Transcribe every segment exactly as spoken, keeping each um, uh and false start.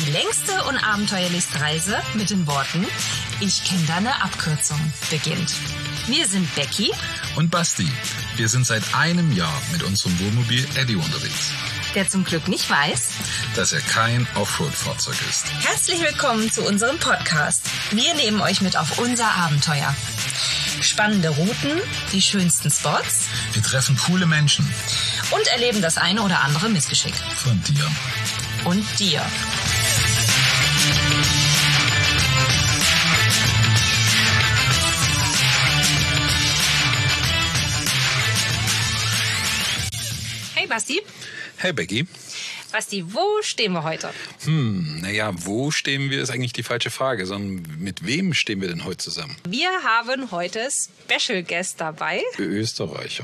längste und abenteuerlichste Reise mit den Worten "Ich kenne da eine Abkürzung" beginnt. Wir sind Becky und Basti. Wir sind seit einem Jahr mit unserem Wohnmobil Eddie unterwegs, der zum Glück nicht weiß, dass er kein Offroad-Fahrzeug ist. Herzlich willkommen zu unserem Podcast. Wir nehmen euch mit auf unser Abenteuer. Spannende Routen, die schönsten Spots. Wir treffen coole Menschen. Und erleben das eine oder andere Missgeschick. Von dir. Und dir. Hey Basti. Hey Becky. Basti, wo stehen wir heute? Hm, naja, wo stehen wir, ist eigentlich die falsche Frage, sondern mit wem stehen wir denn heute zusammen? Wir haben heute Special Guest dabei. Österreicher.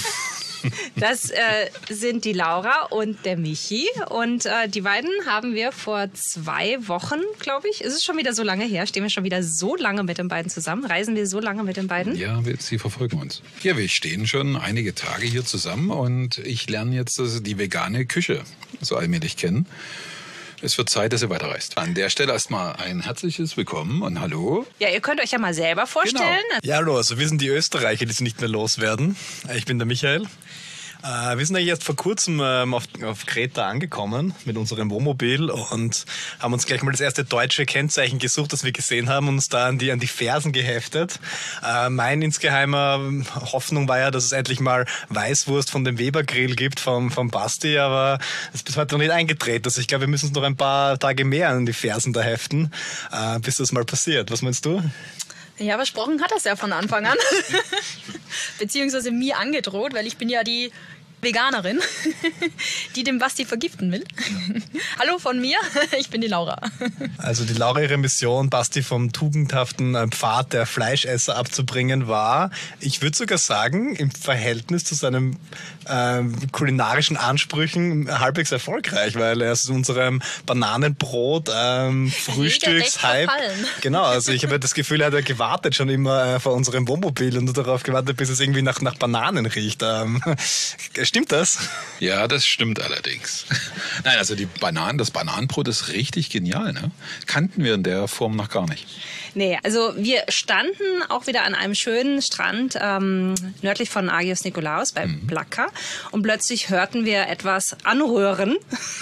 Das äh, sind die Laura und der Michi. Und äh, die beiden haben wir vor zwei Wochen, glaube ich, ist es schon wieder so lange her, stehen wir schon wieder so lange mit den beiden zusammen, reisen wir so lange mit den beiden? Ja, wir, sie verfolgen uns. Ja, wir stehen schon einige Tage hier zusammen und ich lerne jetzt also die vegane Küche so allmählich kennen. Es wird Zeit, dass ihr weiterreist. An der Stelle erstmal ein herzliches Willkommen und hallo. Ja, ihr könnt euch ja mal selber vorstellen. Genau. Ja, hallo, also wir sind die Österreicher, die sie nicht mehr loswerden. Ich bin der Michael. Äh, wir sind eigentlich erst vor kurzem ähm, auf, auf Kreta angekommen mit unserem Wohnmobil und haben uns gleich mal das erste deutsche Kennzeichen gesucht, das wir gesehen haben und uns da an die, an die Fersen geheftet. Äh, mein insgeheimer Hoffnung war ja, dass es endlich mal Weißwurst von dem Weber-Grill gibt vom, vom Basti, aber das ist bis heute noch nicht eingetreten. Also ich glaube, wir müssen uns noch ein paar Tage mehr an die Fersen da heften, äh, bis das mal passiert. Was meinst du? Ja, versprochen hat er es ja von Anfang an. Beziehungsweise mir angedroht, weil ich bin ja die Veganerin, die den Basti vergiften will. Hallo von mir, ich bin die Laura. Also die Laura, ihre Mission, Basti vom tugendhaften Pfad der Fleischesser abzubringen, war, ich würde sogar sagen, im Verhältnis zu seinen äh, kulinarischen Ansprüchen halbwegs erfolgreich, weil er ist unserem Bananenbrot ähm, Frühstückshype. Genau, also ich habe das Gefühl, er hat gewartet schon immer äh, vor unserem Wohnmobil und nur darauf gewartet, bis es irgendwie nach, nach Bananen riecht. Ähm, Stimmt das? Ja, das stimmt allerdings. Nein, also die Bananen, das Bananenbrot ist richtig genial, ne? Kannten wir in der Form noch gar nicht. Nee, also wir standen auch wieder an einem schönen Strand ähm, nördlich von Agios Nikolaos bei mhm. Plaka und plötzlich hörten wir etwas anrühren.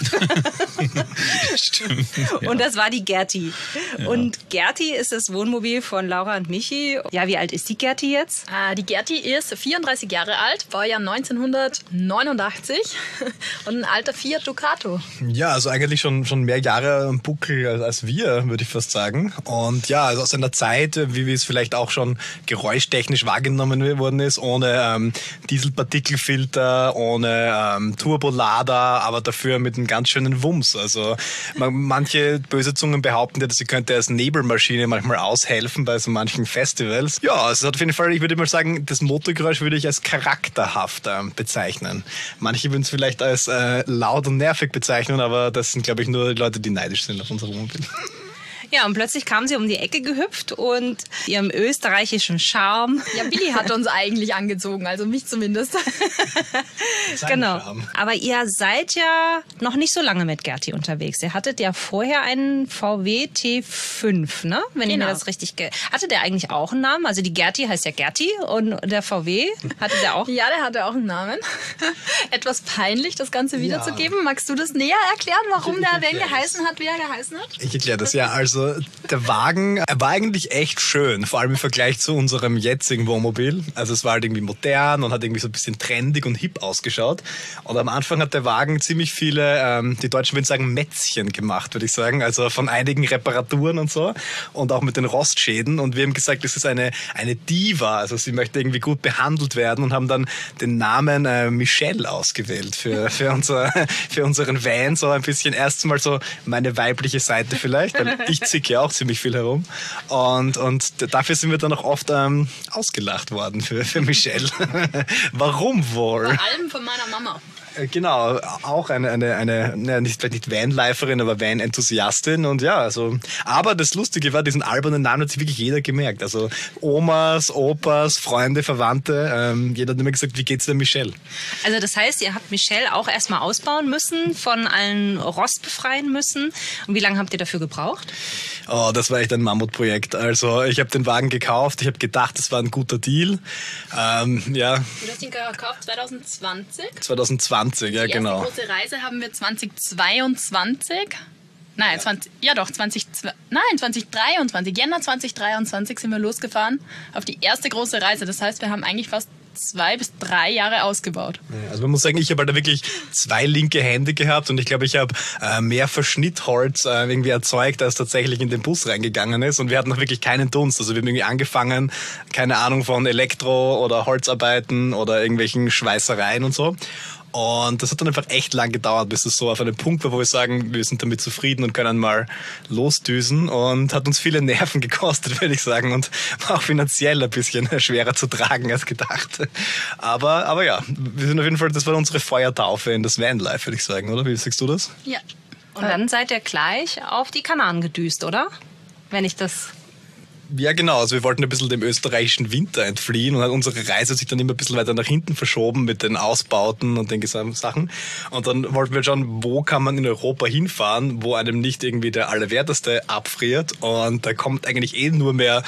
Stimmt. Ja. Und das war die Gerti. Ja. Und Gerti ist das Wohnmobil von Laura und Michi. Ja, wie alt ist die Gerti jetzt? Äh, die Gerti ist vierunddreißig Jahre alt, Baujahr neunzehnhundertneunundachtzig und ein alter Fiat Ducato. Ja, also eigentlich schon, schon mehr Jahre am Buckel als, als wir, würde ich fast sagen. Und ja, also aus einer Zeit, wie, wie es vielleicht auch schon geräuschtechnisch wahrgenommen worden ist, ohne ähm, Dieselpartikelfilter, ohne ähm, Turbolader, aber dafür mit einem ganz schönen Wumms. Also man, manche böse Zungen behaupten ja, dass sie könnte als Nebelmaschine manchmal aushelfen bei so manchen Festivals. Ja, es hat auf jeden Fall, ich würde mal sagen, das Motorgeräusch würde ich als charakterhaft äh, bezeichnen. Manche würden es vielleicht als äh, laut und nervig bezeichnen, aber das sind, glaube ich, nur Leute, die neidisch sind auf unser Wohnmobil. Ja, und plötzlich kam sie um die Ecke gehüpft und ihrem österreichischen Charme. Ja, Billy hat uns eigentlich angezogen, also mich zumindest. Genau. Aber ihr seid ja noch nicht so lange mit Gerti unterwegs. Ihr hattet ja vorher einen V W T fünf, ne? Wenn genau. ich mir das richtig... Ge- hatte der eigentlich auch einen Namen? Also die Gerti heißt ja Gerti und der V W, hatte der auch... Ja, der hatte auch einen Namen. Etwas peinlich, das Ganze wiederzugeben. Ja. Magst du das näher erklären, warum ich, ich der wen geheißen hat, wie er geheißen hat? Ich erkläre das, ja. Also der Wagen er war eigentlich echt schön, vor allem im Vergleich zu unserem jetzigen Wohnmobil. Also es war halt irgendwie modern und hat irgendwie so ein bisschen trendig und hip ausgeschaut. Und am Anfang hat der Wagen ziemlich viele, ähm, die Deutschen würden sagen, Mätzchen gemacht, würde ich sagen. Also von einigen Reparaturen und so und auch mit den Rostschäden. Und wir haben gesagt, das ist eine, eine Diva, also sie möchte irgendwie gut behandelt werden und haben dann den Namen äh, Michelle ausgewählt für, für, unser, für unseren Van. So ein bisschen erstmal so meine weibliche Seite vielleicht, weil ich zicke ja auch ziemlich viel herum. Und, und dafür sind wir dann auch oft ähm, ausgelacht worden für, für Michelle. Warum wohl? Vor allem von meiner Mama. Genau, auch eine, eine, eine, eine nicht, vielleicht nicht Vanliferin, aber Van-Enthusiastin. Und ja, also, aber das Lustige war, diesen albernen Namen hat sich wirklich jeder gemerkt. Also Omas, Opas, Freunde, Verwandte, ähm, jeder hat immer gesagt, wie geht's der Michelle? Also das heißt, ihr habt Michelle auch erstmal ausbauen müssen, von allen Rost befreien müssen. Und wie lange habt ihr dafür gebraucht? Oh, das war echt ein Mammutprojekt. Also ich habe den Wagen gekauft, ich habe gedacht, das war ein guter Deal. Ähm, ja. Du hast ihn gekauft zwanzig zwanzig? zwanzig zwanzig, ja, die genau. Die erste große Reise haben wir zwanzig zweiundzwanzig. Nein, ja. zwanzig, ja doch, zwanzig, nein, zwanzig dreiundzwanzig. Jänner zwanzig dreiundzwanzig sind wir losgefahren auf die erste große Reise. Das heißt, wir haben eigentlich fast zwei bis drei Jahre ausgebaut. Also man muss sagen, ich habe halt da wirklich zwei linke Hände gehabt und ich glaube, ich habe äh, mehr Verschnittholz äh, irgendwie erzeugt, als tatsächlich in den Bus reingegangen ist, und wir hatten noch wirklich keinen Dunst. Also wir haben irgendwie angefangen, keine Ahnung von Elektro- oder Holzarbeiten oder irgendwelchen Schweißereien und so. Und das hat dann einfach echt lang gedauert, bis es so auf einen Punkt war, wo wir sagen, wir sind damit zufrieden und können mal losdüsen, und hat uns viele Nerven gekostet, würde ich sagen, und war auch finanziell ein bisschen schwerer zu tragen als gedacht. Aber, aber ja, wir sind auf jeden Fall, das war unsere Feuertaufe in das Vanlife, würde ich sagen, oder? Wie sagst du das? Ja. Und dann seid ihr gleich auf die Kanaren gedüst, oder? Wenn ich das... Ja, genau. Also wir wollten ein bisschen dem österreichischen Winter entfliehen, und unsere Reise hat sich dann immer ein bisschen weiter nach hinten verschoben mit den Ausbauten und den gesamten Sachen. Und dann wollten wir schauen, wo kann man in Europa hinfahren, wo einem nicht irgendwie der Allerwerteste abfriert. Und da kommt eigentlich eh nur mehr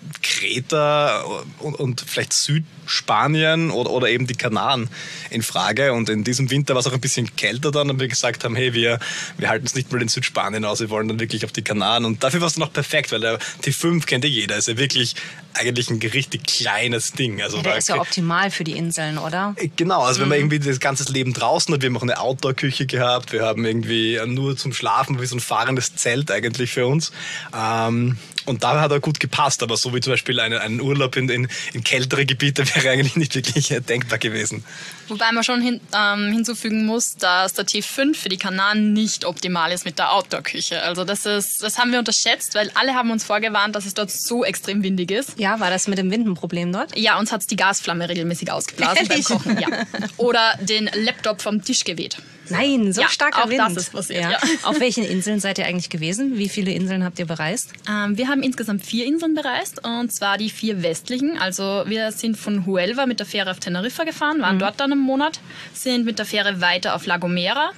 Kreta und, und vielleicht Südspanien oder, oder eben die Kanaren in Frage. Und in diesem Winter war es auch ein bisschen kälter dann, und wir gesagt haben, hey, wir, wir halten es nicht mal in Südspanien aus, wir wollen dann wirklich auf die Kanaren. Und dafür war es dann auch perfekt, weil der T fünf kennt ja jeder, ist ja wirklich eigentlich ein richtig kleines Ding. Also ja, der ist ja optimal für die Inseln, oder? Genau, also mhm. wenn man irgendwie das ganze Leben draußen hat, wir haben auch eine Outdoor-Küche gehabt, wir haben irgendwie nur zum Schlafen, wie so ein fahrendes Zelt eigentlich für uns. Ähm, Und da hat er gut gepasst, aber so wie zum Beispiel eine, ein Urlaub in, in, in kältere Gebiete wäre eigentlich nicht wirklich denkbar gewesen. Wobei man schon hin, ähm, hinzufügen muss, dass der T fünf für die Kanaren nicht optimal ist mit der Outdoor-Küche. Also das, ist, das haben wir unterschätzt, weil alle haben uns vorgewarnt, dass es dort so extrem windig ist. Ja, war das mit dem Wind ein Problem dort? Ja, uns hat die Gasflamme regelmäßig ausgeblasen beim Kochen. Ja. Oder den Laptop vom Tisch geweht. Nein, so ja, starker auch Wind. Das ist passiert, ja. Ja. Auf welchen Inseln seid ihr eigentlich gewesen? Wie viele Inseln habt ihr bereist? Ähm, wir haben insgesamt vier Inseln bereist, und zwar die vier westlichen. Also wir sind von Huelva mit der Fähre auf Teneriffa gefahren, waren mhm. dort dann einen Monat, sind mit der Fähre weiter auf La Gomera,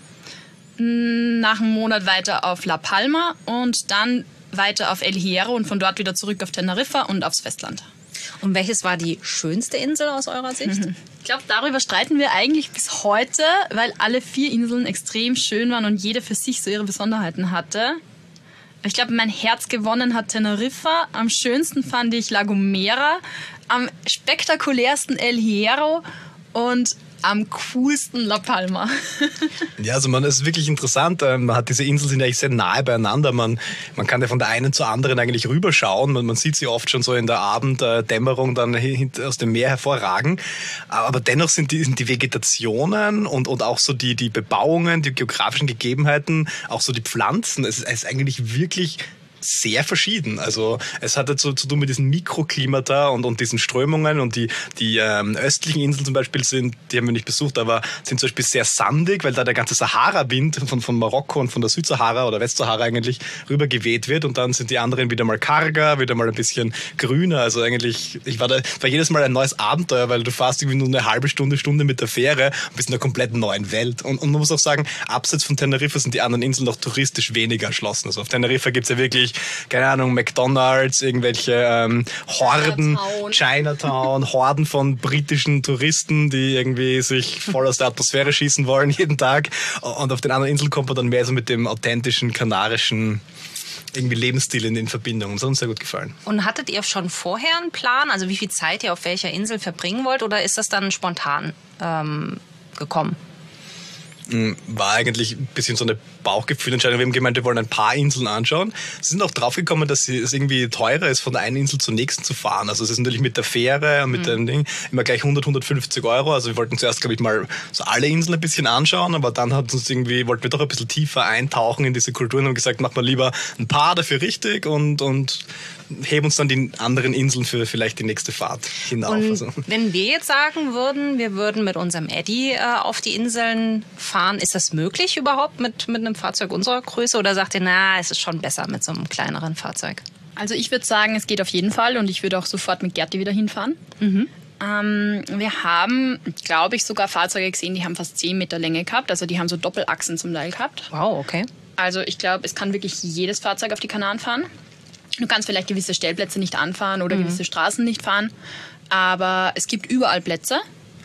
nach einem Monat weiter auf La Palma und dann weiter auf El Hierro und von dort wieder zurück auf Teneriffa und aufs Festland. Und welches war die schönste Insel aus eurer Sicht? Mhm. Ich glaube, darüber streiten wir eigentlich bis heute, weil alle vier Inseln extrem schön waren und jede für sich so ihre Besonderheiten hatte. Ich glaube, mein Herz gewonnen hat Teneriffa. Am schönsten fand ich La Gomera, am spektakulärsten El Hierro und am coolsten La Palma. Ja, also man, das ist wirklich interessant. Man hat diese Inseln sind eigentlich sehr nahe beieinander. Man, man kann ja von der einen zur anderen eigentlich rüberschauen. Man, man sieht sie oft schon so in der Abenddämmerung dann aus dem Meer hervorragen. Aber dennoch sind die, sind die Vegetationen und, und auch so die, die Bebauungen, die geografischen Gegebenheiten, auch so die Pflanzen, es ist, es ist eigentlich wirklich sehr verschieden. Also es hatte zu, zu tun mit diesen Mikroklimata und, und diesen Strömungen, und die, die ähm, östlichen Inseln zum Beispiel sind, die haben wir nicht besucht, aber sind zum Beispiel sehr sandig, weil da der ganze Sahara-Wind von, von Marokko und von der Südsahara oder Westsahara eigentlich rüber geweht wird, und dann sind die anderen wieder mal karger, wieder mal ein bisschen grüner. Also eigentlich, ich war da, war jedes Mal ein neues Abenteuer, weil du fährst irgendwie nur eine halbe Stunde, Stunde mit der Fähre und bist in einer komplett neuen Welt. Und, und man muss auch sagen, abseits von Teneriffa sind die anderen Inseln noch touristisch weniger erschlossen. Also auf Teneriffa gibt's ja wirklich, keine Ahnung, McDonalds, irgendwelche ähm, Horden, Chinatown. Chinatown, Horden von britischen Touristen, die irgendwie sich voll aus der Atmosphäre schießen wollen jeden Tag. Und auf den anderen Inseln kommt man dann mehr so mit dem authentischen, kanarischen irgendwie Lebensstil in, in Verbindung. Und das hat uns sehr gut gefallen. Und hattet ihr schon vorher einen Plan, also wie viel Zeit ihr auf welcher Insel verbringen wollt, oder ist das dann spontan ähm, gekommen? war eigentlich ein bisschen so eine Bauchgefühlentscheidung. Wir haben gemeint, wir wollen ein paar Inseln anschauen. Sie sind auch draufgekommen, dass es irgendwie teurer ist, von der einen Insel zur nächsten zu fahren. Also es ist natürlich mit der Fähre und mit mhm. dem Ding immer gleich hundert, hundertfünfzig Euro. Also wir wollten zuerst, glaube ich, mal so alle Inseln ein bisschen anschauen, aber dann hat uns irgendwie, wollten wir doch ein bisschen tiefer eintauchen in diese Kulturen und haben gesagt, machen wir lieber ein paar dafür richtig und, und heben uns dann die anderen Inseln für vielleicht die nächste Fahrt hinauf. Und also. Wenn wir jetzt sagen würden, wir würden mit unserem Eddy äh, auf die Inseln fahren, ist das möglich überhaupt mit, mit einem Fahrzeug unserer Größe oder sagt ihr, na, es ist schon besser mit so einem kleineren Fahrzeug? Also ich würde sagen, es geht auf jeden Fall und ich würde auch sofort mit Gerti wieder hinfahren. Mhm. Ähm, wir haben, glaube ich, sogar Fahrzeuge gesehen, die haben fast zehn Meter Länge gehabt, also die haben so Doppelachsen zum Teil gehabt. Wow, okay. Also ich glaube, es kann wirklich jedes Fahrzeug auf die Kanaren fahren. Du kannst vielleicht gewisse Stellplätze nicht anfahren oder mhm. gewisse Straßen nicht fahren, aber es gibt überall Plätze.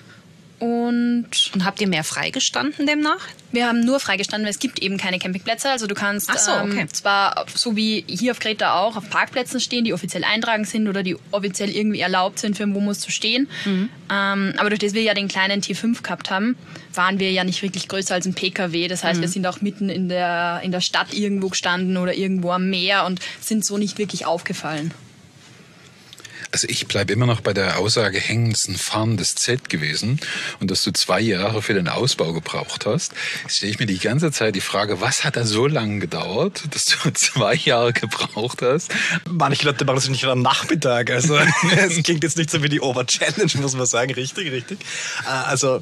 Und, und habt ihr mehr freigestanden demnach? Wir haben nur freigestanden, weil es gibt eben keine Campingplätze. Also du kannst Ach so, okay. ähm, zwar, so wie hier auf Kreta auch, auf Parkplätzen stehen, die offiziell eintragen sind oder die offiziell irgendwie erlaubt sind, für ein Wohnmobil zu stehen. Mhm. Ähm, aber durch das wir ja den kleinen T fünf gehabt haben, waren wir ja nicht wirklich größer als ein P K W. Das heißt, mhm. wir sind auch mitten in der, in der Stadt irgendwo gestanden oder irgendwo am Meer und sind so nicht wirklich aufgefallen. Also ich bleibe immer noch bei der Aussage hängen, es ist ein fahrendes Zelt gewesen und dass du zwei Jahre für den Ausbau gebraucht hast. Jetzt stelle ich mir die ganze Zeit die Frage, was hat da so lange gedauert, dass du zwei Jahre gebraucht hast? Manche Leute machen das nicht am Nachmittag. Also es klingt jetzt nicht so wie die Over-Challenge, muss man sagen. Richtig, richtig. Also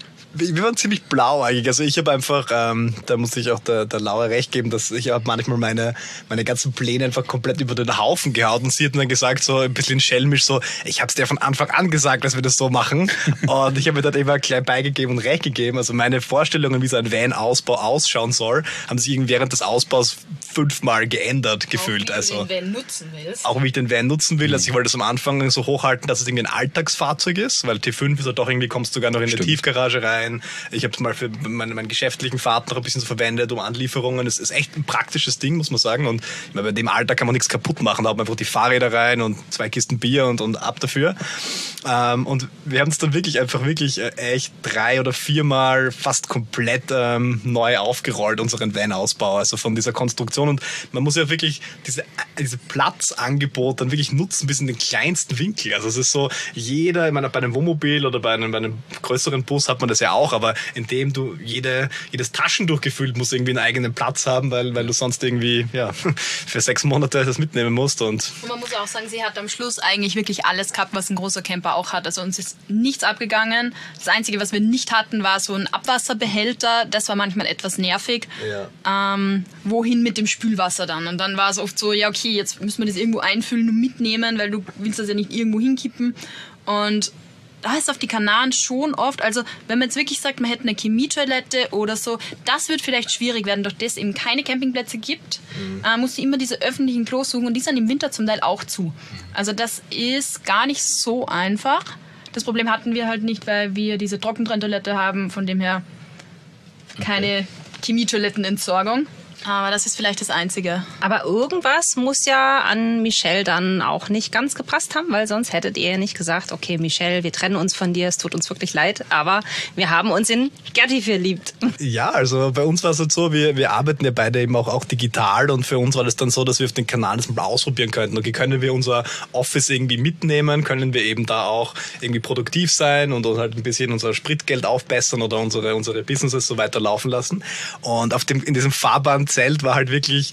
wir waren ziemlich blau eigentlich. Also ich habe einfach, ähm, da muss ich auch der, der Laura recht geben, dass ich habe manchmal meine, meine ganzen Pläne einfach komplett über den Haufen gehauen und sie hat dann gesagt, so ein bisschen schelmisch, so, ich habe es dir von Anfang an gesagt, dass wir das so machen und ich habe mir dann immer gleich beigegeben und recht gegeben. Also meine Vorstellungen, wie so ein Van-Ausbau ausschauen soll, haben sich während des Ausbaus fünfmal geändert gefühlt. Auch wie also, du den Van nutzen willst. Auch wie ich den Van nutzen will. Also ich wollte das am Anfang so hochhalten, dass es irgendwie ein Alltagsfahrzeug ist, weil T fünf ist ja doch irgendwie, kommst du sogar noch in Stimmt. eine Tiefgarage rein. Ich habe es mal für meine, meine geschäftlichen Fahrten noch ein bisschen so verwendet, um Anlieferungen. Es ist echt ein praktisches Ding, muss man sagen. Und ich meine, bei dem Alter kann man nichts kaputt machen. Da hat man einfach die Fahrräder rein und zwei Kisten Bier und, und ab dafür. Ähm, und wir haben es dann wirklich einfach wirklich echt drei oder viermal fast komplett ähm, neu aufgerollt, unseren Van-Ausbau. Also von dieser Konstruktion. Und man muss ja wirklich diese, diese Platzangebot dann wirklich nutzen bis in den kleinsten Winkel. Also es ist so, jeder, ich meine, bei einem Wohnmobil oder bei einem, bei einem größeren Bus hat man das ja auch, aber indem du jede, jedes Taschentuch gefühlt muss irgendwie einen eigenen Platz haben, weil, weil du sonst irgendwie ja, für sechs Monate das mitnehmen musst. Und, und man muss auch sagen, sie hat am Schluss eigentlich wirklich alles gehabt, was ein großer Camper auch hat. Also uns ist nichts abgegangen. Das Einzige, was wir nicht hatten, war so ein Abwasserbehälter. Das war manchmal etwas nervig. Ja. Ähm, wohin mit dem Spülwasser dann? Und dann war es oft so, ja okay, jetzt müssen wir das irgendwo einfüllen und mitnehmen, weil du willst das ja nicht irgendwo hinkippen. Und da ist auf die Kanaren schon oft, also wenn man jetzt wirklich sagt, man hätte eine Chemietoilette oder so, das wird vielleicht schwierig werden, durch das es eben keine Campingplätze gibt, mhm. äh, musst du immer diese öffentlichen Klos suchen und die sind im Winter zum Teil auch zu. Also das ist gar nicht so einfach. Das Problem hatten wir halt nicht, weil wir diese Trockentrenntoilette haben, von dem her keine okay. Chemietoilettenentsorgung. Aber das ist vielleicht das Einzige. Aber irgendwas muss ja an Michelle dann auch nicht ganz gepasst haben, weil sonst hättet ihr ja nicht gesagt, okay, Michelle, wir trennen uns von dir, es tut uns wirklich leid, aber wir haben uns in Gerti verliebt. Ja, also bei uns war es halt so, wir, wir arbeiten ja beide eben auch, auch digital und für uns war das dann so, dass wir auf den Kanal das mal ausprobieren könnten. Okay, können wir unser Office irgendwie mitnehmen, können wir eben da auch irgendwie produktiv sein und halt ein bisschen unser Spritgeld aufbessern oder unsere, unsere Businesses so weiter laufen lassen. Und auf dem, in diesem Fahrbahn Zelt war halt wirklich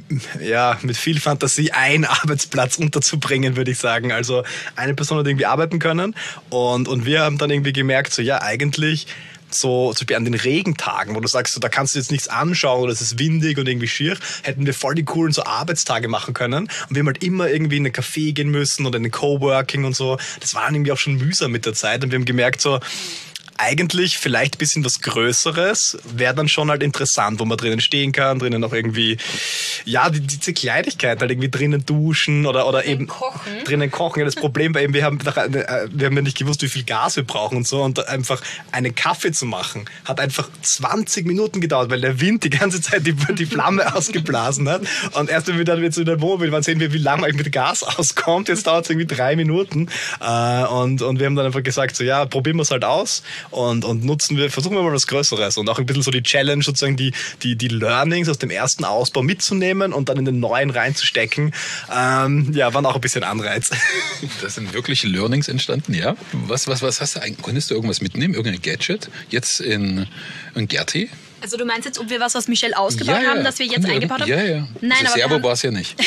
ja, mit viel Fantasie ein Arbeitsplatz unterzubringen, würde ich sagen. Also eine Person hat irgendwie arbeiten können und, und wir haben dann irgendwie gemerkt, so ja, eigentlich so zum Beispiel an den Regentagen, wo du sagst, so, da kannst du jetzt nichts anschauen oder es ist windig und irgendwie schier, hätten wir voll die coolen so Arbeitstage machen können und wir haben halt immer irgendwie in einen Café gehen müssen oder in ein Coworking und so. Das war dann irgendwie auch schon mühsam mit der Zeit und wir haben gemerkt, so eigentlich vielleicht ein bisschen was Größeres wäre dann schon halt interessant, wo man drinnen stehen kann, drinnen auch irgendwie, ja, die, diese Kleinigkeit, halt irgendwie drinnen duschen oder, oder eben kochen. drinnen kochen. Ja, das Problem war eben, wir haben, wir haben ja nicht gewusst, wie viel Gas wir brauchen und so und einfach einen Kaffee zu machen, hat einfach zwanzig Minuten gedauert, weil der Wind die ganze Zeit die, die Flamme ausgeblasen hat und erst wenn wir dann jetzt in der Wohnmobil waren, sehen wir, wie lange eigentlich mit Gas auskommt. Jetzt dauert es irgendwie drei Minuten äh, und, und wir haben dann einfach gesagt, so ja, probieren wir es halt aus. und, und nutzen wir, versuchen wir mal was Größeres und auch ein bisschen so die Challenge, sozusagen die, die, die Learnings aus dem ersten Ausbau mitzunehmen und dann in den neuen reinzustecken. Ähm, ja, waren auch ein bisschen Anreiz. Das sind wirklich Learnings entstanden, ja? Was, was, was hast du eigentlich? Konntest du irgendwas mitnehmen? Irgendein Gadget? Jetzt in, in Gerti? Also du meinst jetzt, ob wir was aus Michelle ausgebaut ja, ja. haben, das wir jetzt eingebaut haben? Ja, ja. Nein, also aber Servo war es ja nicht.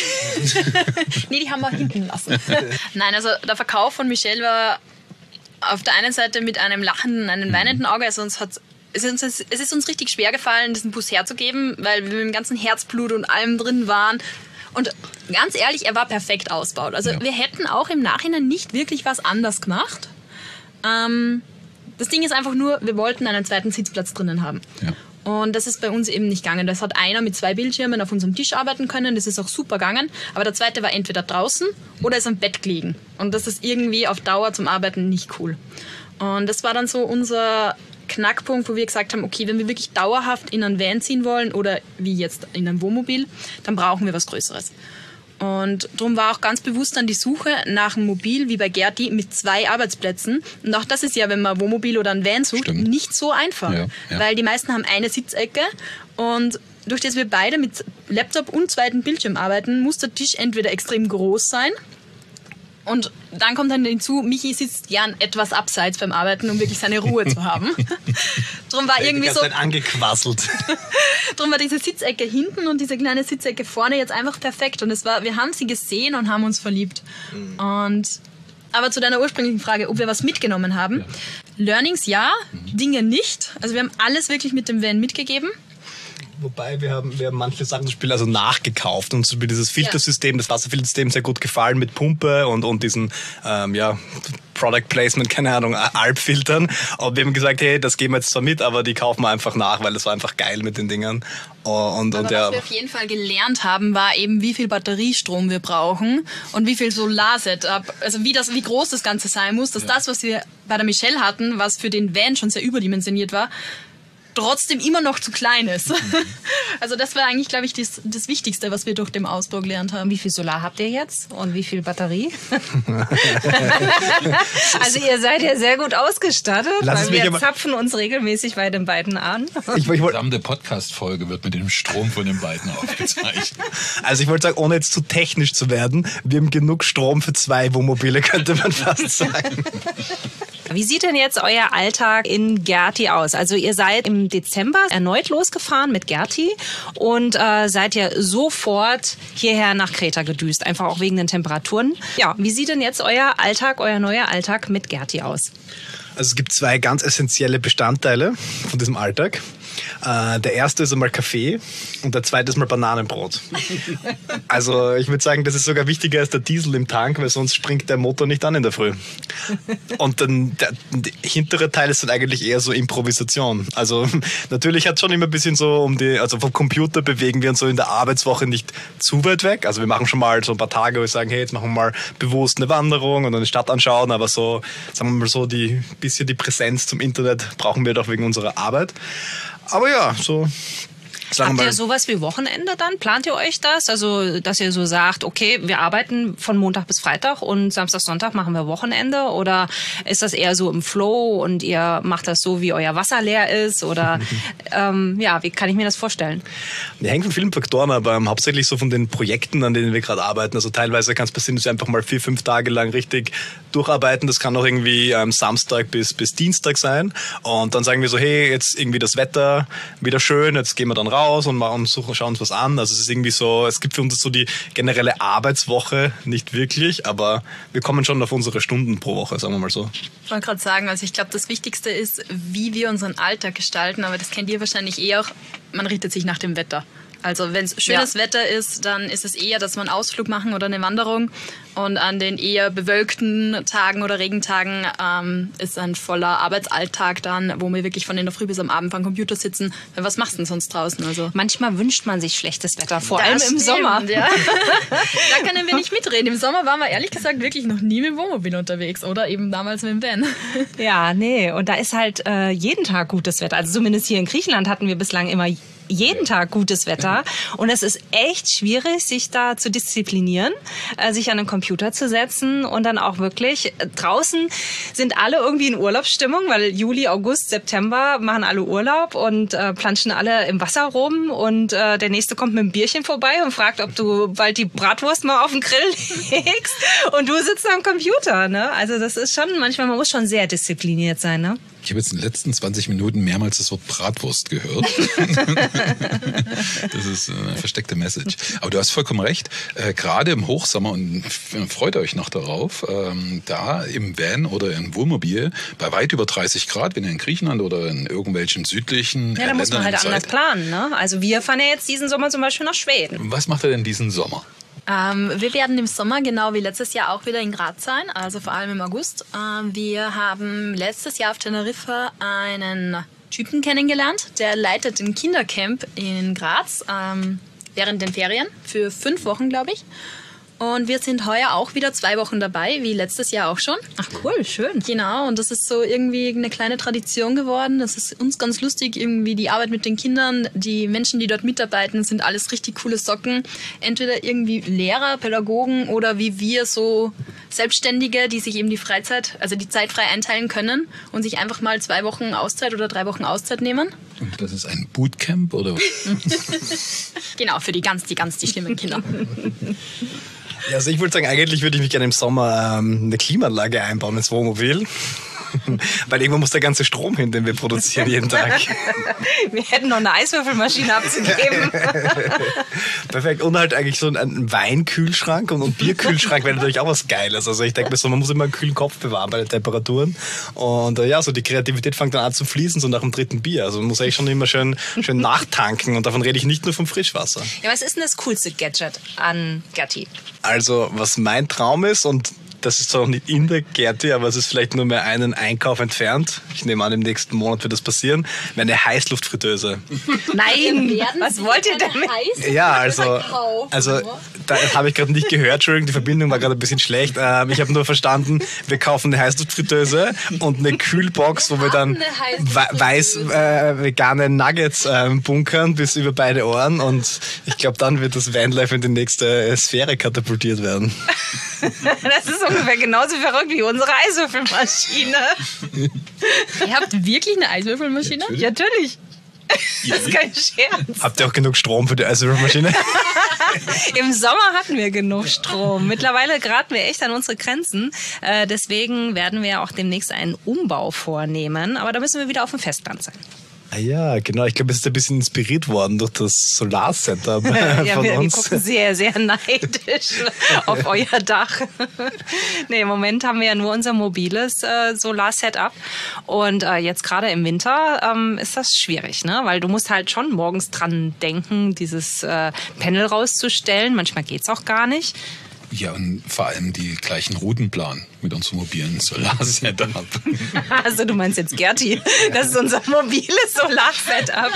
Nee, die haben wir hinten lassen. Nein, also der Verkauf von Michelle war auf der einen Seite mit einem lachenden, einem weinenden Auge. Also uns hat, es, ist uns, es ist uns richtig schwer gefallen, diesen Bus herzugeben, weil wir mit dem ganzen Herzblut und allem drin waren. Und ganz ehrlich, er war perfekt ausgebaut. Also ja. wir hätten auch im Nachhinein nicht wirklich was anders gemacht. Ähm, das Ding ist einfach nur, wir wollten einen zweiten Sitzplatz drinnen haben. Ja. Und das ist bei uns eben nicht gegangen. Das hat einer mit zwei Bildschirmen auf unserem Tisch arbeiten können. Das ist auch super gegangen. Aber der zweite war entweder draußen oder ist am Bett gelegen. Und das ist irgendwie auf Dauer zum Arbeiten nicht cool. Und das war dann so unser Knackpunkt, wo wir gesagt haben, okay, wenn wir wirklich dauerhaft in einen Van ziehen wollen oder wie jetzt in ein Wohnmobil, dann brauchen wir was Größeres. Und darum war auch ganz bewusst dann die Suche nach einem Mobil, wie bei Gerti, mit zwei Arbeitsplätzen. Und auch das ist ja, wenn man ein Wohnmobil oder ein Van sucht, Stimmt. nicht so einfach. Ja, ja. Weil die meisten haben eine Sitzecke und durch das wir beide mit Laptop und zweiten Bildschirm arbeiten, muss der Tisch entweder extrem groß sein. Und dann kommt dann hinzu, Michi sitzt gern etwas abseits beim Arbeiten, um wirklich seine Ruhe zu haben. Drum war irgendwie so angequasselt. Drum war diese Sitzecke hinten und diese kleine Sitzecke vorne jetzt einfach perfekt. Und es war, wir haben sie gesehen und haben uns verliebt. Mhm. Und aber zu deiner ursprünglichen Frage, ob wir was mitgenommen haben. Ja. Learnings ja, mhm. Dinge nicht. Also wir haben alles wirklich mit dem Van mitgegeben. Wobei wir haben, wir haben manche Sachen zum Beispiel also nachgekauft und zum Beispiel dieses Filtersystem, ja. das Wasserfiltersystem sehr gut gefallen mit Pumpe und, und diesen ähm, ja, Product Placement, keine Ahnung, Alpfiltern. Und wir haben gesagt, hey, das geben wir jetzt zwar mit, aber die kaufen wir einfach nach, weil das war einfach geil mit den Dingern. Und, aber und, was ja. wir auf jeden Fall gelernt haben, war eben, wie viel Batteriestrom wir brauchen und wie viel Solar-Setup, also wie, das, wie groß das Ganze sein muss, dass ja. das, was wir bei der Michelle hatten, was für den Van schon sehr überdimensioniert war, trotzdem immer noch zu klein ist. Also das war eigentlich, glaube ich, das, das Wichtigste, was wir durch den Ausbau gelernt haben. Wie viel Solar habt ihr jetzt und wie viel Batterie? Also ihr seid ja sehr gut ausgestattet, Lass weil wir zapfen uns regelmäßig bei den beiden an. Ich, ich die gesamte Podcast-Folge wird mit dem Strom von den beiden aufgezeichnet. Also ich wollte sagen, ohne jetzt zu technisch zu werden, wir haben genug Strom für zwei Wohnmobile, könnte man fast sagen. Wie sieht denn jetzt euer Alltag in Gerti aus? Also ihr seid im Dezember erneut losgefahren mit Gerti und äh, seid ja sofort hierher nach Kreta gedüst, einfach auch wegen den Temperaturen. Ja, wie sieht denn jetzt euer Alltag, euer neuer Alltag mit Gerti aus? Also es gibt zwei ganz essentielle Bestandteile von diesem Alltag. Äh, der erste ist einmal Kaffee und der zweite ist mal Bananenbrot. Also ich würde sagen, das ist sogar wichtiger als der Diesel im Tank, weil sonst springt der Motor nicht an in der Früh. Und dann der, der hintere Teil ist dann eigentlich eher so Improvisation. Also natürlich hat es schon immer ein bisschen so um die, also vom Computer bewegen wir uns so in der Arbeitswoche nicht zu weit weg. Also wir machen schon mal so ein paar Tage, wo wir sagen, hey, jetzt machen wir mal bewusst eine Wanderung und eine Stadt anschauen, aber so, sagen wir mal so, die bisschen die Präsenz zum Internet brauchen wir doch wegen unserer Arbeit. Aber ja, so... Habt ihr sowas wie Wochenende dann? Plant ihr euch das? Also, dass ihr so sagt, okay, wir arbeiten von Montag bis Freitag und Samstag, Sonntag machen wir Wochenende? Oder ist das eher so im Flow und ihr macht das so, wie euer Wasser leer ist? Oder ähm, ja, wie kann ich mir das vorstellen? Ja, hängt von vielen Faktoren, aber ähm, hauptsächlich so von den Projekten, an denen wir gerade arbeiten. Also teilweise kann es passieren, dass wir einfach mal vier, fünf Tage lang richtig durcharbeiten. Das kann auch irgendwie ähm, Samstag bis, bis Dienstag sein. Und dann sagen wir so, hey, jetzt irgendwie das Wetter wieder schön, jetzt gehen wir dann raus und machen, suchen, schauen uns was an. Also es ist irgendwie so, es gibt für uns so die generelle Arbeitswoche nicht wirklich, aber wir kommen schon auf unsere Stunden pro Woche, sagen wir mal so. Ich wollte gerade sagen, also ich glaube, das Wichtigste ist, wie wir unseren Alltag gestalten, aber das kennt ihr wahrscheinlich eh auch, man richtet sich nach dem Wetter. Also wenn es schönes ja. Wetter ist, dann ist es eher, dass wir einen Ausflug machen oder eine Wanderung. Und an den eher bewölkten Tagen oder Regentagen ähm, ist ein voller Arbeitsalltag dann, wo wir wirklich von in der Früh bis am Abend am Computer sitzen. Was machst du denn sonst draußen? Also manchmal wünscht man sich schlechtes Wetter, vor allem im stimmt, Sommer. Ja. Da können wir nicht mitreden. Im Sommer waren wir ehrlich gesagt wirklich noch nie mit dem Wohnmobil unterwegs oder eben damals mit dem Van. Ja, nee. Und da ist halt äh, jeden Tag gutes Wetter. Also zumindest hier in Griechenland hatten wir bislang immer jeden Tag gutes Wetter. Und es ist echt schwierig, sich da zu disziplinieren, äh, sich an den Computer zu setzen und dann auch wirklich, äh, draußen sind alle irgendwie in Urlaubsstimmung, weil Juli, August, September machen alle Urlaub und äh, planschen alle im Wasser rum und äh, der Nächste kommt mit einem Bierchen vorbei und fragt, ob du bald die Bratwurst mal auf den Grill legst und du sitzt am Computer. Ne? Also das ist schon, manchmal, man muss schon sehr diszipliniert sein. Ne? Ich habe jetzt in den letzten zwanzig Minuten mehrmals das Wort Bratwurst gehört. Das ist eine versteckte Message. Aber du hast vollkommen recht. Äh, gerade im Hochsommer, und freut euch noch darauf, ähm, da im Van oder im Wohnmobil bei weit über dreißig Grad, wenn ihr in Griechenland oder in irgendwelchen südlichen Ja, da muss man halt anders planen. Ne? Also wir fahren ja jetzt diesen Sommer zum Beispiel nach Schweden. Was macht er denn diesen Sommer? Ähm, wir werden im Sommer, genau wie letztes Jahr, auch wieder in Graz sein, also vor allem im August. Ähm, wir haben letztes Jahr auf Teneriffa einen Typen kennengelernt, der leitet ein Kindercamp in Graz ähm, während den Ferien für fünf Wochen, glaube ich. Und wir sind heuer auch wieder zwei Wochen dabei, wie letztes Jahr auch schon. Ach cool, schön. Genau, und das ist so irgendwie eine kleine Tradition geworden. Das ist uns ganz lustig, irgendwie die Arbeit mit den Kindern. Die Menschen, die dort mitarbeiten, sind alles richtig coole Socken. Entweder irgendwie Lehrer, Pädagogen oder wie wir so Selbstständige, die sich eben die Freizeit, also die Zeit frei einteilen können und sich einfach mal zwei Wochen Auszeit oder drei Wochen Auszeit nehmen. Und das ist ein Bootcamp, oder? Genau, für die ganz, die ganz, die schlimmen Kinder. Ja, also ich würde sagen, eigentlich würde ich mich gerne im Sommer ähm, eine Klimaanlage einbauen ins Wohnmobil. Weil irgendwo muss der ganze Strom hin, den wir produzieren jeden Tag. Wir hätten noch eine Eiswürfelmaschine abzugeben. Perfekt. Und halt eigentlich so ein Weinkühlschrank und ein Bierkühlschrank wäre natürlich auch was Geiles. Also ich denke mir so, man muss immer einen kühlen Kopf bewahren bei den Temperaturen. Und äh, ja, so die Kreativität fängt dann an zu fließen, so nach dem dritten Bier. Also man muss eigentlich schon immer schön, schön nachtanken. Und davon rede ich nicht nur vom Frischwasser. Ja, was ist denn das coolste Gadget an Gerti? Also was mein Traum ist, und das ist zwar noch nicht in der Gerti, aber es ist vielleicht nur mehr einen Einkauf entfernt. Ich nehme an, im nächsten Monat wird das passieren. Wäre eine Heißluftfritteuse. Nein, was wollt ihr damit? Ja, also, also da habe ich gerade nicht gehört. Entschuldigung, die Verbindung war gerade ein bisschen schlecht. Ähm, ich habe nur verstanden, wir kaufen eine Heißluftfritteuse und eine Kühlbox, wo wir dann weiß äh, vegane Nuggets äh, bunkern bis über beide Ohren. Und ich glaube, dann wird das Vanlife in die nächste Sphäre katapultiert werden. Das ist ungefähr genauso verrückt wie unsere Eiswürfelmaschine. Ihr habt wirklich eine Eiswürfelmaschine? Ja, natürlich. Das ist kein Scherz. Habt ihr auch genug Strom für die Eiswürfelmaschine? Im Sommer hatten wir genug Strom. Mittlerweile geraten wir echt an unsere Grenzen. Äh, deswegen werden wir auch demnächst einen Umbau vornehmen. Aber da müssen wir wieder auf dem Festland sein. Ah ja, genau. Ich glaube, es ist ein bisschen inspiriert worden durch das Solar-Setup ja, von wir, uns. Wir gucken sehr, sehr neidisch auf euer Dach. Nee, im Moment haben wir ja nur unser mobiles äh, Solar-Setup. Und äh, jetzt gerade im Winter ähm, ist das schwierig, ne? Weil du musst halt schon morgens dran denken, dieses äh, Panel rauszustellen. Manchmal geht's auch gar nicht. Ja, und vor allem die gleichen Routen planen mit unserem mobilen Solar-Setup. Also du meinst jetzt Gerti, das ist unser mobiles Solar-Setup.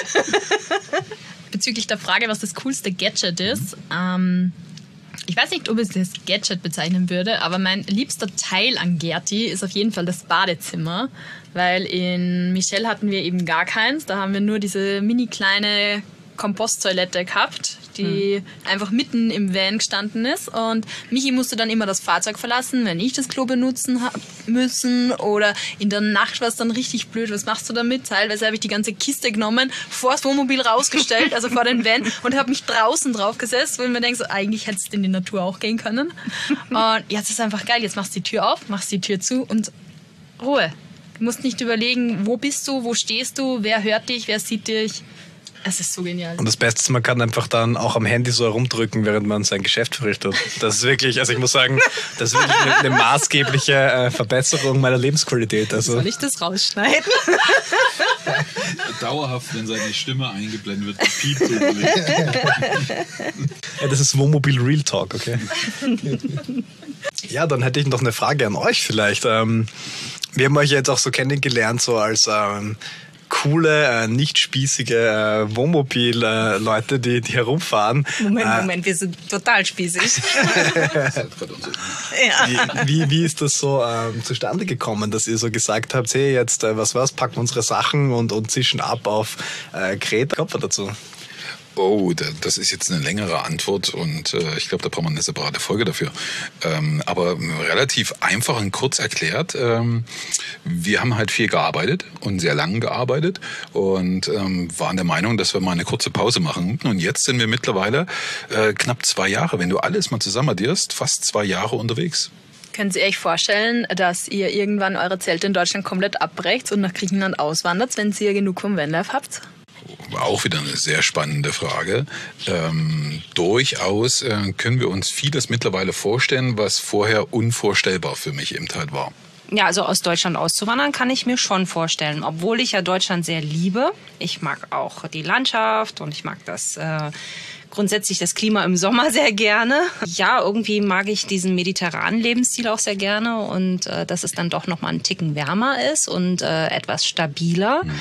Bezüglich der Frage, was das coolste Gadget ist, ähm, ich weiß nicht, ob ich das Gadget bezeichnen würde, aber mein liebster Teil an Gerti ist auf jeden Fall das Badezimmer, weil in Michel hatten wir eben gar keins, da haben wir nur diese mini kleine Komposttoilette gehabt, die hm. einfach mitten im Van gestanden ist, und Michi musste dann immer das Fahrzeug verlassen, wenn ich das Klo benutzen habe müssen, oder in der Nacht war es dann richtig blöd, was machst du damit? Teilweise habe ich die ganze Kiste genommen, vor das Wohnmobil rausgestellt, also vor den Van, und habe mich draußen drauf gesetzt, wo ich mir denke, so, eigentlich hättest du in die Natur auch gehen können. Und jetzt ist einfach geil, jetzt machst du die Tür auf, machst die Tür zu und Ruhe. Du musst nicht überlegen, wo bist du, wo stehst du, wer hört dich, wer sieht dich. Es ist so genial. Und das Beste ist, man kann einfach dann auch am Handy so herumdrücken, während man sein Geschäft verrichtet. Das ist wirklich, also ich muss sagen, das ist wirklich eine, eine maßgebliche äh, Verbesserung meiner Lebensqualität. Also soll ich das rausschneiden? Dauerhaft, wenn seine Stimme eingeblendet wird, piept so. Ja, das ist Wohnmobil Real Talk, okay? Ja, dann hätte ich noch eine Frage an euch vielleicht. Ähm, wir haben euch jetzt auch so kennengelernt, so als ähm, coole, äh, nicht spießige äh, Wohnmobil-Leute, äh, die, die herumfahren. Moment, äh, Moment, wir sind total spießig. ja. wie, wie, wie ist das so ähm, zustande gekommen, dass ihr so gesagt habt, hey, jetzt, äh, was war's, packen wir unsere Sachen und, und zischen ab auf äh, Kreta? Kommt man dazu? Oh, das ist jetzt eine längere Antwort und äh, ich glaube, da braucht man eine separate Folge dafür. Ähm, aber relativ einfach und kurz erklärt, ähm, wir haben halt viel gearbeitet und sehr lang gearbeitet und ähm, waren der Meinung, dass wir mal eine kurze Pause machen. Und jetzt sind wir mittlerweile äh, knapp zwei Jahre, wenn du alles mal zusammen addierst, fast zwei Jahre unterwegs. Können Sie euch vorstellen, dass ihr irgendwann eure Zelte in Deutschland komplett abbrecht und nach Griechenland auswandert, wenn ihr genug vom Vanlife habt? Auch wieder eine sehr spannende Frage. Ähm, durchaus äh, können wir uns vieles mittlerweile vorstellen, was vorher unvorstellbar für mich eben halt war. Ja, also aus Deutschland auszuwandern kann ich mir schon vorstellen, obwohl ich ja Deutschland sehr liebe. Ich mag auch die Landschaft und ich mag das äh, grundsätzlich das Klima im Sommer sehr gerne. Ja, irgendwie mag ich diesen mediterranen Lebensstil auch sehr gerne und äh, dass es dann doch noch mal einen Ticken wärmer ist und äh, etwas stabiler. Mhm.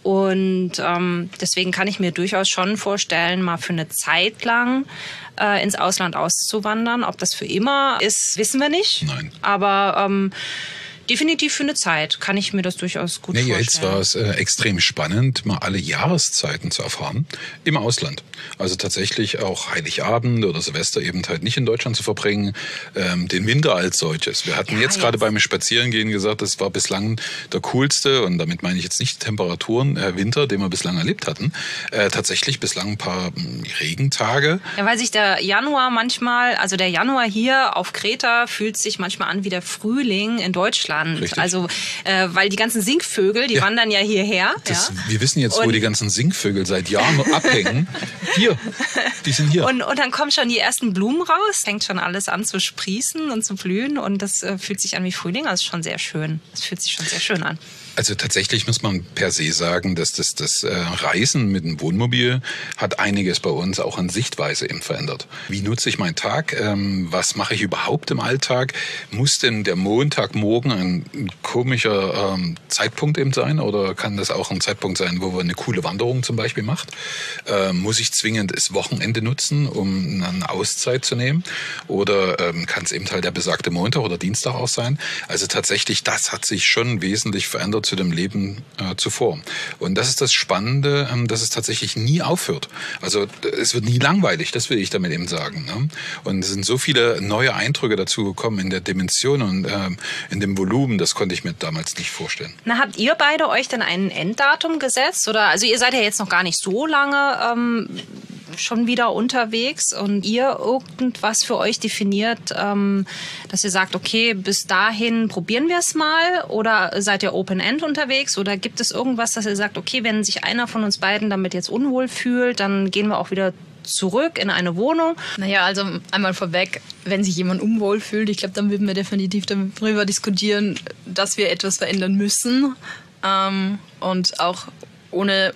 Und ähm, deswegen kann ich mir durchaus schon vorstellen, mal für eine Zeit lang äh, ins Ausland auszuwandern. Ob das für immer ist, wissen wir nicht. Nein. Aber ähm, definitiv für eine Zeit kann ich mir das durchaus gut nee, vorstellen. Jetzt war es äh, extrem spannend, mal alle Jahreszeiten zu erfahren im Ausland. Also tatsächlich auch Heiligabend oder Silvester eben halt nicht in Deutschland zu verbringen, ähm, den Winter als solches. Wir hatten ja, jetzt, jetzt gerade beim Spazierengehen gesagt, das war bislang der coolste, und damit meine ich jetzt nicht Temperaturen, äh, Winter, den wir bislang erlebt hatten. Äh, tatsächlich bislang ein paar mh, Regentage. Ja, weil sich der Januar manchmal, also der Januar hier auf Kreta fühlt sich manchmal an wie der Frühling in Deutschland. Richtig. Also, äh, weil die ganzen Singvögel, die ja. wandern ja hierher. Das, ja. Wir wissen jetzt, und wo die ganzen Singvögel seit Jahren abhängen. Hier, die sind hier. Und, und dann kommen schon die ersten Blumen raus, fängt schon alles an zu sprießen und zu blühen und das äh, fühlt sich an wie Frühling, also schon sehr schön. Das fühlt sich schon sehr schön an. Also tatsächlich muss man per se sagen, dass das, das äh, Reisen mit dem Wohnmobil hat einiges bei uns auch an Sichtweise eben verändert. Wie nutze ich meinen Tag? Ähm, was mache ich überhaupt im Alltag? Muss denn der Montagmorgen ein, ein komischer ähm, Zeitpunkt eben sein? Oder kann das auch ein Zeitpunkt sein, wo man eine coole Wanderung zum Beispiel macht? Ähm, muss ich zwingend das Wochenende nutzen, um eine Auszeit zu nehmen? Oder ähm, kann es eben halt der besagte Montag oder Dienstag auch sein? Also tatsächlich, das hat sich schon wesentlich verändert zu dem Leben äh, zuvor. Und das ist das Spannende, ähm, dass es tatsächlich nie aufhört. Also es wird nie langweilig, das will ich damit eben sagen. Ne? Und es sind so viele neue Eindrücke dazu gekommen in der Dimension und ähm, in dem Volumen, das konnte ich mir damals nicht vorstellen. Na, habt ihr beide euch denn ein Enddatum gesetzt? Oder, also ihr seid ja jetzt noch gar nicht so lange ähm, schon wieder unterwegs und ihr irgendwas für euch definiert, ähm, dass ihr sagt, okay, bis dahin probieren wir es mal, oder seid ihr Open-End unterwegs, oder gibt es irgendwas, dass ihr sagt, okay, wenn sich einer von uns beiden damit jetzt unwohl fühlt, dann gehen wir auch wieder zurück in eine Wohnung? Naja, also einmal vorweg, wenn sich jemand unwohl fühlt, ich glaube, dann würden wir definitiv darüber diskutieren, dass wir etwas verändern müssen, ähm, und auch ohne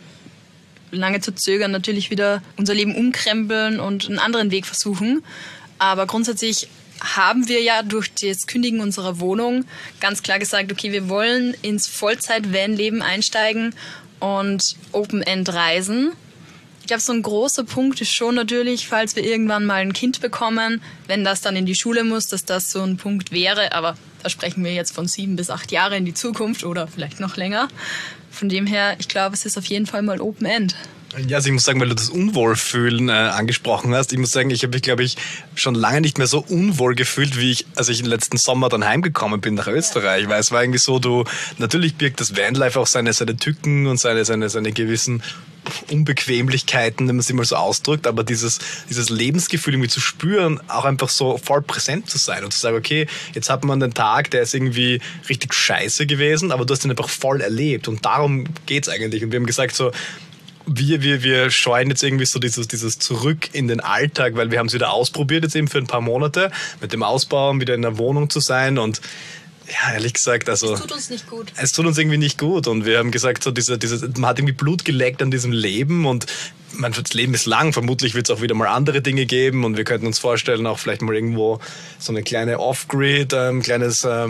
lange zu zögern, natürlich wieder unser Leben umkrempeln und einen anderen Weg versuchen. Aber grundsätzlich haben wir ja durch das Kündigen unserer Wohnung ganz klar gesagt, okay, wir wollen ins Vollzeit-Van-Leben einsteigen und Open-End reisen. Ich glaube, so ein großer Punkt ist schon natürlich, falls wir irgendwann mal ein Kind bekommen, wenn das dann in die Schule muss, dass das so ein Punkt wäre. Aber da sprechen wir jetzt von sieben bis acht Jahre in die Zukunft oder vielleicht noch länger. Von dem her, ich glaube, es ist auf jeden Fall mal Open End. Ja, also ich muss sagen, weil du das Unwohlfühlen äh, angesprochen hast, ich muss sagen, ich habe mich, glaube ich, schon lange nicht mehr so unwohl gefühlt, wie ich, als ich im letzten Sommer dann heimgekommen bin nach Österreich, weil es war irgendwie so, du, natürlich birgt das Vanlife auch seine, seine Tücken und seine, seine, seine gewissen Unbequemlichkeiten, wenn man sie mal so ausdrückt, aber dieses, dieses Lebensgefühl irgendwie zu spüren, auch einfach so voll präsent zu sein und zu sagen, okay, jetzt hat man einen Tag, der ist irgendwie richtig scheiße gewesen, aber du hast ihn einfach voll erlebt und darum geht's eigentlich. Und wir haben gesagt so, Wir, wir, wir scheuen jetzt irgendwie so dieses, dieses Zurück in den Alltag, weil wir haben es wieder ausprobiert jetzt eben für ein paar Monate mit dem Ausbauen, wieder in der Wohnung zu sein und ja, ehrlich gesagt, also... Es tut uns nicht gut. Es tut uns irgendwie nicht gut und wir haben gesagt, so diese, diese, man hat irgendwie Blut geleckt an diesem Leben und man, das Leben ist lang, vermutlich wird es auch wieder mal andere Dinge geben und wir könnten uns vorstellen, auch vielleicht mal irgendwo so eine kleine Off-Grid, ähm, kleines... Ähm,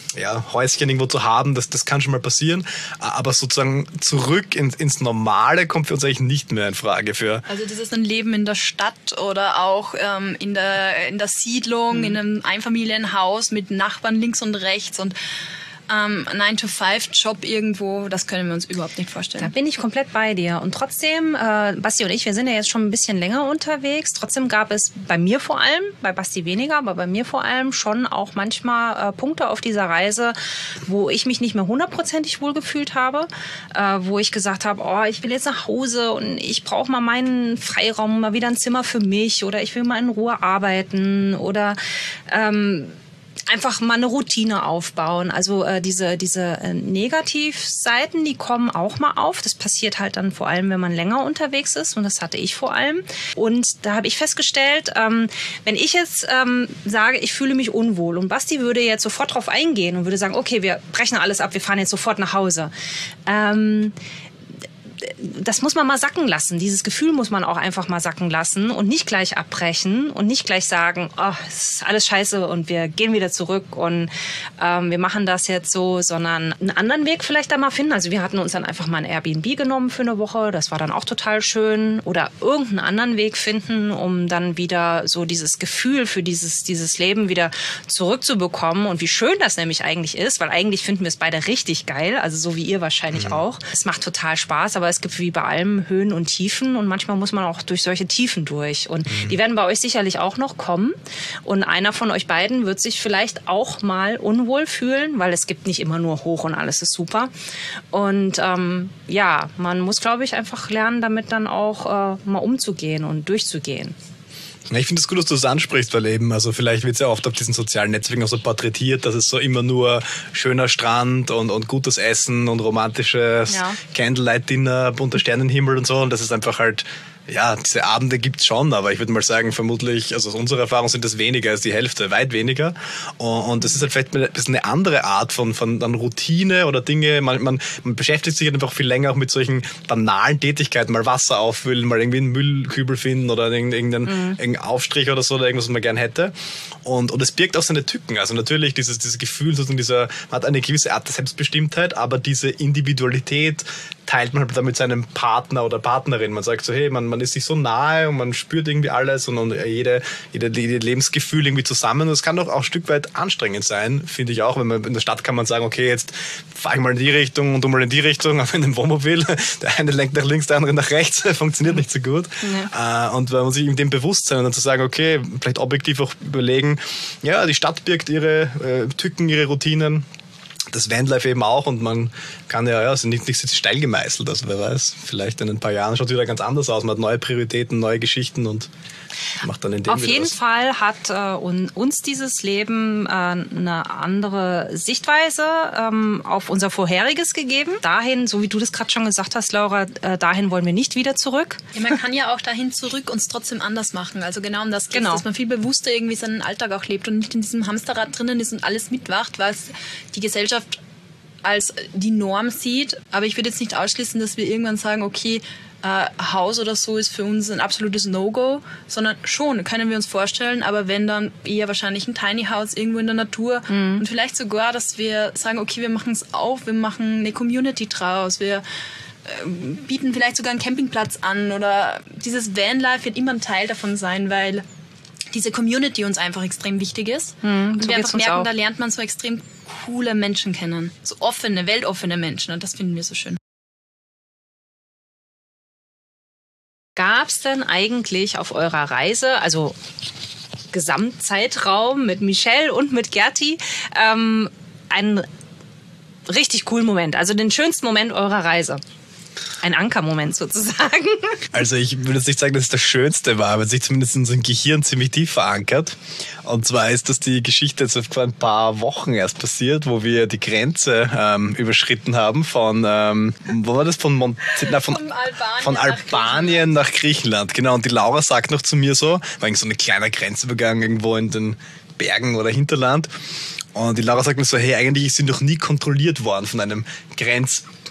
ja, Häuschen irgendwo zu haben, das, das kann schon mal passieren. Aber sozusagen zurück ins, ins Normale kommt für uns eigentlich nicht mehr in Frage. Für also das ist ein Leben in der Stadt oder auch ähm, in der, in der Siedlung, mhm. in einem Einfamilienhaus mit Nachbarn links und rechts und Ähm, nine to five Job irgendwo, das können wir uns überhaupt nicht vorstellen. Da bin ich komplett bei dir. Und trotzdem, äh, Basti und ich, wir sind ja jetzt schon ein bisschen länger unterwegs. Trotzdem gab es bei mir vor allem, bei Basti weniger, aber bei mir vor allem schon auch manchmal äh, Punkte auf dieser Reise, wo ich mich nicht mehr hundertprozentig wohlgefühlt habe, äh, wo ich gesagt habe, oh, ich will jetzt nach Hause und ich brauche mal meinen Freiraum, mal wieder ein Zimmer für mich oder ich will mal in Ruhe arbeiten oder ähm, einfach mal eine Routine aufbauen. Also äh, diese diese äh, Negativseiten, die kommen auch mal auf. Das passiert halt dann vor allem, wenn man länger unterwegs ist. Und das hatte ich vor allem. Und da habe ich festgestellt, ähm, wenn ich jetzt ähm, sage, ich fühle mich unwohl und Basti würde jetzt sofort drauf eingehen und würde sagen, okay, wir brechen alles ab, wir fahren jetzt sofort nach Hause. Ähm, das muss man mal sacken lassen. Dieses Gefühl muss man auch einfach mal sacken lassen und nicht gleich abbrechen und nicht gleich sagen, oh, es ist alles scheiße und wir gehen wieder zurück und ähm, wir machen das jetzt so, sondern einen anderen Weg vielleicht da mal finden. Also wir hatten uns dann einfach mal ein Airbnb genommen für eine Woche. Das war dann auch total schön. Oder irgendeinen anderen Weg finden, um dann wieder so dieses Gefühl für dieses, dieses Leben wieder zurückzubekommen. Und wie schön das nämlich eigentlich ist, weil eigentlich finden wir es beide richtig geil. Also so wie ihr wahrscheinlich mhm. auch. Es macht total Spaß, aber es gibt wie bei allem Höhen und Tiefen und manchmal muss man auch durch solche Tiefen durch. Und mhm. die werden bei euch sicherlich auch noch kommen. Und einer von euch beiden wird sich vielleicht auch mal unwohl fühlen, weil es gibt nicht immer nur hoch und alles ist super. Und ähm, ja, man muss, glaube ich, einfach lernen, damit dann auch äh, mal umzugehen und durchzugehen. Ich finde es gut, dass du das ansprichst, weil eben, also vielleicht wird es ja oft auf diesen sozialen Netzwerken auch so porträtiert, dass es so immer nur schöner Strand und, und gutes Essen und romantisches ja. Candlelight-Dinner, bunter Sternenhimmel und so, und das ist einfach halt, ja, diese Abende gibt's schon, aber ich würde mal sagen, vermutlich, also aus unserer Erfahrung sind das weniger als die Hälfte, weit weniger. Und das ist halt vielleicht ein bisschen eine andere Art von, von dann Routine oder Dinge. Man, man, man beschäftigt sich halt einfach viel länger auch mit solchen banalen Tätigkeiten, mal Wasser auffüllen, mal irgendwie einen Müllkübel finden oder irgendeinen, mhm. irgendeinen Aufstrich oder so, oder irgendwas, was man gern hätte. Und, und es birgt auch seine Tücken. Also natürlich dieses, dieses Gefühl, sozusagen dieser, man hat eine gewisse Art der Selbstbestimmtheit, aber diese Individualität teilt man halt dann mit seinem Partner oder Partnerin. Man sagt so, hey, man, man ist sich so nahe und man spürt irgendwie alles und, und jede, jede, jede Lebensgefühl irgendwie zusammen. Und das kann doch auch ein Stück weit anstrengend sein, finde ich auch. Wenn man in der Stadt kann man sagen, okay, jetzt fahre ich mal in die Richtung und du mal in die Richtung, aber in dem Wohnmobil, der eine lenkt nach links, der andere nach rechts, funktioniert nicht so gut. Ja. Und wenn man sich in dem Bewusstsein und dann zu sagen, okay, vielleicht objektiv auch überlegen, ja, die Stadt birgt ihre äh, Tücken, ihre Routinen, das Vanlife eben auch, und man kann ja, ja, also nicht, nicht steil gemeißelt, also wer weiß, vielleicht in ein paar Jahren schaut es wieder ganz anders aus, man hat neue Prioritäten, neue Geschichten und macht dann in dem Auf jeden was. Fall hat äh, uns dieses Leben äh, eine andere Sichtweise ähm, auf unser Vorheriges gegeben. Dahin, so wie du das gerade schon gesagt hast, Laura, äh, dahin wollen wir nicht wieder zurück. Ja, man kann ja auch dahin zurück uns trotzdem anders machen. Also genau um das geht, genau. dass man viel bewusster irgendwie seinen Alltag auch lebt und nicht in diesem Hamsterrad drinnen ist und alles mitwacht, was die Gesellschaft als die Norm sieht. Aber ich würde jetzt nicht ausschließen, dass wir irgendwann sagen, okay, äh, Haus oder so ist für uns ein absolutes No-Go, sondern schon, können wir uns vorstellen, aber wenn dann eher wahrscheinlich ein Tiny House irgendwo in der Natur mhm. und vielleicht sogar, dass wir sagen, okay, wir machen es auf, wir machen eine Community draus, wir äh, bieten vielleicht sogar einen Campingplatz an, oder dieses Vanlife wird immer ein Teil davon sein, weil diese Community uns einfach extrem wichtig ist. Mhm, und so wir einfach merken, auch. Da lernt man so extrem coole Menschen kennen. So offene, weltoffene Menschen. Und das finden wir so schön. Gab es denn eigentlich auf eurer Reise, also Gesamtzeitraum mit Michelle und mit Gerti, ähm, einen richtig coolen Moment, also den schönsten Moment eurer Reise? Ein Ankermoment sozusagen. Also ich würde jetzt nicht sagen, dass es das Schönste war, aber es sich zumindest in unserem Gehirn ziemlich tief verankert. Und zwar ist das die Geschichte jetzt vor ein paar Wochen erst passiert, wo wir die Grenze ähm, überschritten haben von, ähm, wo war das? Von, Mont- na, von, von Albanien, von Albanien nach, Griechenland. nach Griechenland. Genau, und die Laura sagt noch zu mir so, war so eine kleine Grenzübergang irgendwo in den Bergen oder Hinterland. Und die Laura sagt mir so, hey, eigentlich ist sie noch nie kontrolliert worden von einem Grenz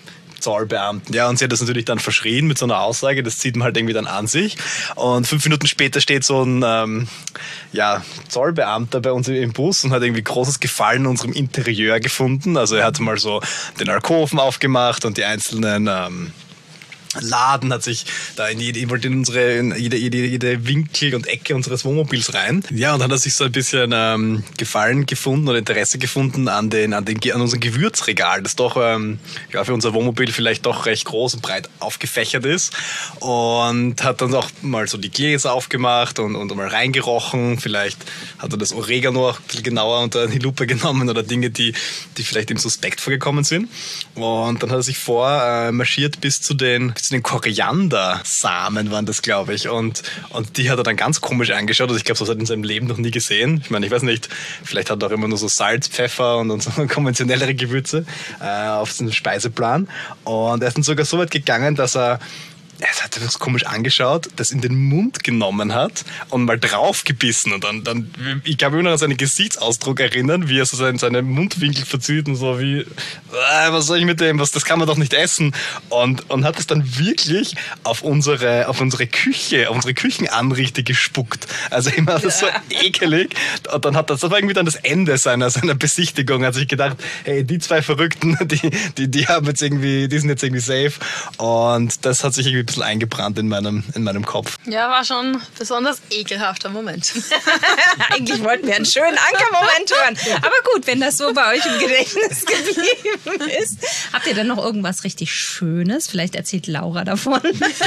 Zollbeamten. Ja, und sie hat das natürlich dann verschrien mit so einer Aussage, das zieht man halt irgendwie dann an sich. Und fünf Minuten später steht so ein ähm, ja, Zollbeamter bei uns im Bus und hat irgendwie großes Gefallen in unserem Interieur gefunden. Also er hat mal so den Alkoven aufgemacht und die einzelnen ähm, Laden, hat sich da in jede, wollte in unsere, in jede, jede, jede Winkel und Ecke unseres Wohnmobils rein. Ja, und dann hat er sich so ein bisschen ähm, Gefallen gefunden oder Interesse gefunden an den, an den, an unserem Gewürzregal, das doch, ähm, ja, für unser Wohnmobil vielleicht doch recht groß und breit aufgefächert ist, und hat dann auch mal so die Gläser aufgemacht und, und mal reingerochen. Vielleicht hat er das Oregano auch ein bisschen genauer unter die Lupe genommen oder Dinge, die, die vielleicht ihm suspekt vorgekommen sind. Und dann hat er sich vormarschiert bis zu den zu den Koriandersamen waren das, glaube ich. Und, und die hat er dann ganz komisch angeschaut. Also ich glaube, so hat er in seinem Leben noch nie gesehen. Ich meine, ich weiß nicht, vielleicht hat er auch immer nur so Salz, Pfeffer und, und so konventionellere Gewürze äh, auf seinem Speiseplan. Und er ist dann sogar so weit gegangen, dass er Er hat das komisch angeschaut, das in den Mund genommen hat und mal draufgebissen. Und dann, dann ich kann mich nur noch an seinen Gesichtsausdruck erinnern, wie er so seine, seine Mundwinkel verzieht und so wie, äh, was soll ich mit dem, was, das kann man doch nicht essen. Und, und hat es dann wirklich auf unsere, auf unsere Küche, auf unsere Küchenanrichte gespuckt. Also ich meine, das ist so ekelig. Und dann hat das, das war irgendwie dann das Ende seiner, seiner Besichtigung. Hat sich gedacht, hey, die zwei Verrückten, die, die, die haben jetzt irgendwie, die sind jetzt irgendwie safe. Und das hat sich irgendwie ein bisschen eingebrannt in meinem, in meinem Kopf. Ja, war schon ein besonders ekelhafter Moment. Eigentlich wollten wir einen schönen Ankermoment hören. Aber gut, wenn das so bei euch im Gedächtnis geblieben ist. Habt ihr denn noch irgendwas richtig Schönes? Vielleicht erzählt Laura davon.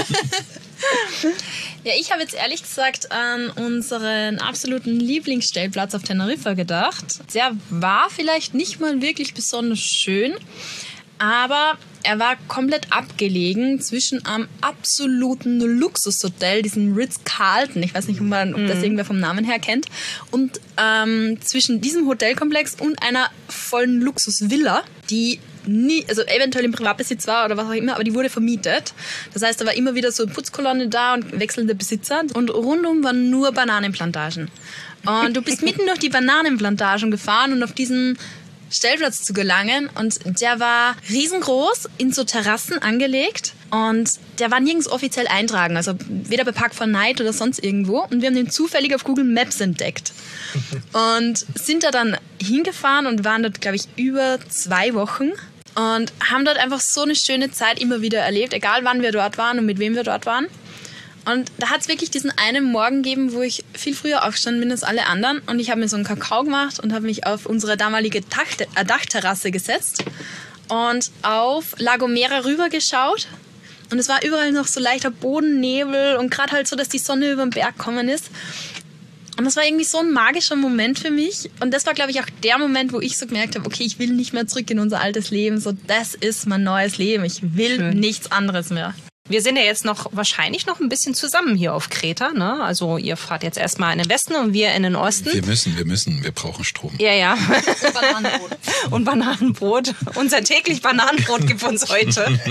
Ja, ich habe jetzt ehrlich gesagt an unseren absoluten Lieblingsstellplatz auf Teneriffa gedacht. Der war vielleicht nicht mal wirklich besonders schön, aber er war komplett abgelegen zwischen einem absoluten Luxushotel, diesem Ritz-Carlton, ich weiß nicht, ob, man, ob das irgendwer vom Namen her kennt, und ähm, zwischen diesem Hotelkomplex und einer vollen Luxusvilla, die nie, also eventuell im Privatbesitz war oder was auch immer, aber die wurde vermietet. Das heißt, da war immer wieder so eine Putzkolonne da und wechselnde Besitzer, und rundum waren nur Bananenplantagen. Und du bist mitten durch die Bananenplantagen gefahren und auf diesen Stellplatz zu gelangen, und der war riesengroß, in so Terrassen angelegt, und der war nirgends offiziell eintragen, also weder bei Park four Night oder sonst irgendwo, und wir haben den zufällig auf Google Maps entdeckt und sind da dann hingefahren und waren dort, glaube ich, über zwei Wochen und haben dort einfach so eine schöne Zeit immer wieder erlebt, egal wann wir dort waren und mit wem wir dort waren. Und da hat es wirklich diesen einen Morgen gegeben, wo ich viel früher aufgestanden bin als alle anderen. Und ich habe mir so einen Kakao gemacht und habe mich auf unsere damalige Dach- äh, Dachterrasse gesetzt und auf La Gomera rübergeschaut. Und es war überall noch so leichter Bodennebel und gerade halt so, dass die Sonne über den Berg gekommen ist. Und das war irgendwie so ein magischer Moment für mich. Und das war, glaube ich, auch der Moment, wo ich so gemerkt habe, okay, ich will nicht mehr zurück in unser altes Leben. So, das ist mein neues Leben. Ich will Schön. nichts anderes mehr. Wir sind ja jetzt noch wahrscheinlich noch ein bisschen zusammen hier auf Kreta, ne? Also ihr fahrt jetzt erstmal in den Westen und wir in den Osten. Wir müssen, wir müssen, wir brauchen Strom. Ja, ja. Und Bananenbrot. Und Bananenbrot. Unser täglich Bananenbrot gibt uns heute.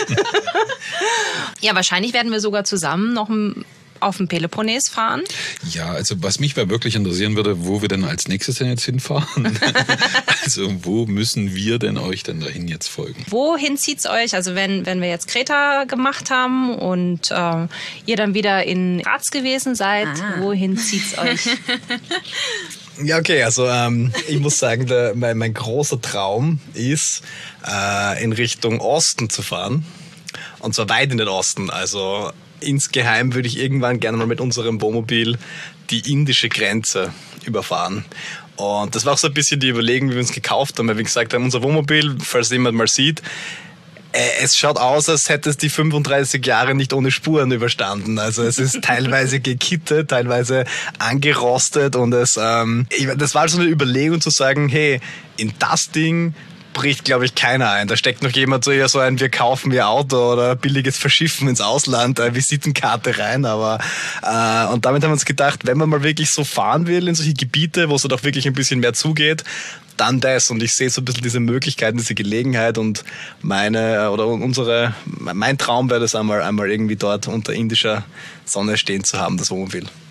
Ja, wahrscheinlich werden wir sogar zusammen noch ein auf dem Peloponnes fahren? Ja, also was mich wirklich interessieren würde, wo wir denn als nächstes denn jetzt hinfahren? Also wo müssen wir denn euch denn dahin jetzt folgen? Wohin zieht's euch? Also wenn, wenn wir jetzt Kreta gemacht haben und äh, ihr dann wieder in Graz gewesen seid, ah. wohin zieht's euch? Ja, okay, also ähm, ich muss sagen, der, mein, mein großer Traum ist, äh, in Richtung Osten zu fahren. Und zwar weit in den Osten, also insgeheim würde ich irgendwann gerne mal mit unserem Wohnmobil die indische Grenze überfahren. Und das war auch so ein bisschen die Überlegung, wie wir uns gekauft haben. Weil wir gesagt haben, unser Wohnmobil, falls jemand mal sieht, es schaut aus, als hätte es die fünfunddreißig Jahre nicht ohne Spuren überstanden. Also es ist teilweise gekittet, teilweise angerostet. Und es, ähm, das war so eine Überlegung zu sagen, hey, in das Ding bricht, glaube ich, keiner ein. Da steckt noch jemand so eher so ein, wir kaufen ihr Auto oder billiges Verschiffen ins Ausland, äh, Visitenkarte rein. Aber äh, und damit haben wir uns gedacht, wenn man mal wirklich so fahren will in solche Gebiete, wo es doch wirklich ein bisschen mehr zugeht, dann das. Und ich sehe so ein bisschen diese Möglichkeiten, diese Gelegenheit, und meine oder unsere, mein Traum wäre das einmal, einmal irgendwie dort unter indischer Sonne stehen zu haben, das Wohnmobil.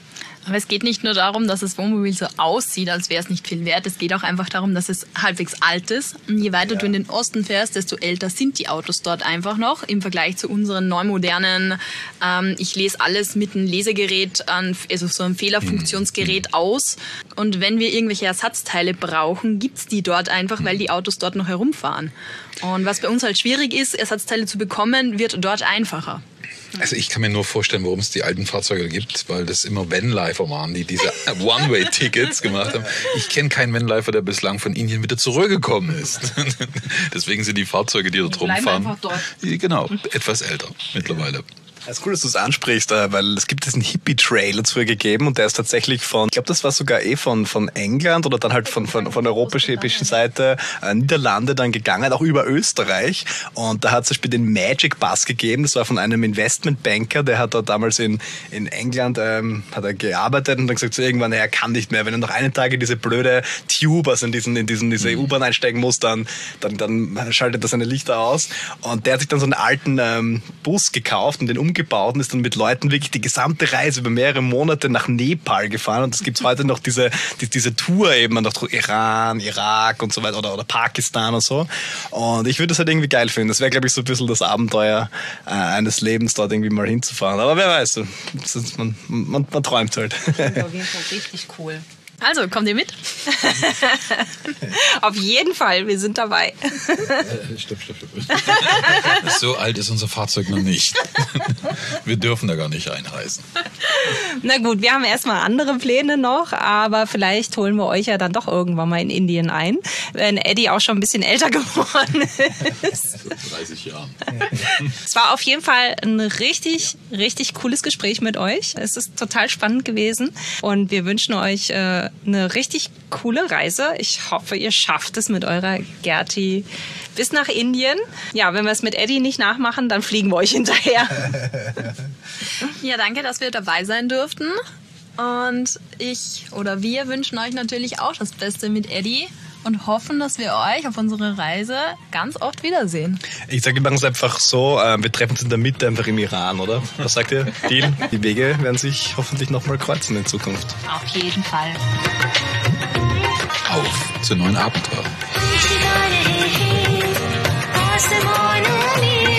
Aber es geht nicht nur darum, dass das Wohnmobil so aussieht, als wäre es nicht viel wert. Es geht auch einfach darum, dass es halbwegs alt ist. Und je weiter ja. du in den Osten fährst, desto älter sind die Autos dort einfach noch im Vergleich zu unseren neumodernen. Ähm, ich lese alles mit einem Lesegerät, an, also so einem Fehlerfunktionsgerät mhm. aus. Und wenn wir irgendwelche Ersatzteile brauchen, gibt's die dort einfach, weil die Autos dort noch herumfahren. Und was bei uns halt schwierig ist, Ersatzteile zu bekommen, wird dort einfacher. Also ich kann mir nur vorstellen, warum es die alten Fahrzeuge gibt, weil das immer Vanlifer waren, die diese One-Way-Tickets gemacht haben. Ich kenne keinen Vanlifer, der bislang von Indien wieder zurückgekommen ist. Deswegen sind die Fahrzeuge, die dort rumfahren, einfach dort. Genau, etwas älter mittlerweile. Es ist cool, dass du es ansprichst, weil es gibt diesen Hippie-Trail dazu gegeben und der ist tatsächlich von, ich glaube, das war sogar eh von, von England oder dann halt von, von, von der europäischen Seite, äh, Niederlande dann gegangen, auch über Österreich. Und da hat es zum Beispiel den Magic Bus gegeben, das war von einem Investmentbanker, der hat da damals in, in England ähm, hat er gearbeitet und dann gesagt, so irgendwann, er kann nicht mehr, wenn er noch einen Tag in diese blöde Tube, also in diesen, in diesen, diese mhm. U-Bahn einsteigen muss, dann, dann, dann schaltet er seine Lichter aus. Und der hat sich dann so einen alten ähm, Bus gekauft und den umgebaut und ist dann mit Leuten wirklich die gesamte Reise über mehrere Monate nach Nepal gefahren und es gibt heute noch diese, die, diese Tour eben nach Iran, Irak und so weiter oder, oder Pakistan und so und ich würde das halt irgendwie geil finden. Das wäre, glaube ich, so ein bisschen das Abenteuer äh, eines Lebens, dort irgendwie mal hinzufahren. Aber wer weiß, das ist, man, man, man träumt halt. Das ist auf jeden Fall richtig cool. Also, kommt ihr mit? Auf jeden Fall, wir sind dabei. Äh, stopp, stopp, stopp. So alt ist unser Fahrzeug noch nicht. Wir dürfen da gar nicht einreisen. Na gut, wir haben erstmal andere Pläne noch, aber vielleicht holen wir euch ja dann doch irgendwann mal in Indien ein, wenn Eddie auch schon ein bisschen älter geworden ist. dreißig Jahren. Es war auf jeden Fall ein richtig, richtig cooles Gespräch mit euch. Es ist total spannend gewesen und wir wünschen euch äh, eine richtig coole Reise. Ich hoffe, ihr schafft es mit eurer Gerti bis nach Indien. Ja, wenn wir es mit Eddie nicht nachmachen, dann fliegen wir euch hinterher. Ja, danke, dass wir dabei sein durften. Und ich oder wir wünschen euch natürlich auch das Beste mit Eddie und hoffen, dass wir euch auf unserer Reise ganz oft wiedersehen. Ich sage, wir machen es einfach so, äh, wir treffen uns in der Mitte einfach im Iran, oder? Was sagt ihr? Deal? Die Wege werden sich hoffentlich nochmal kreuzen in Zukunft. Auf jeden Fall. Auf zu neuen Abenteuern.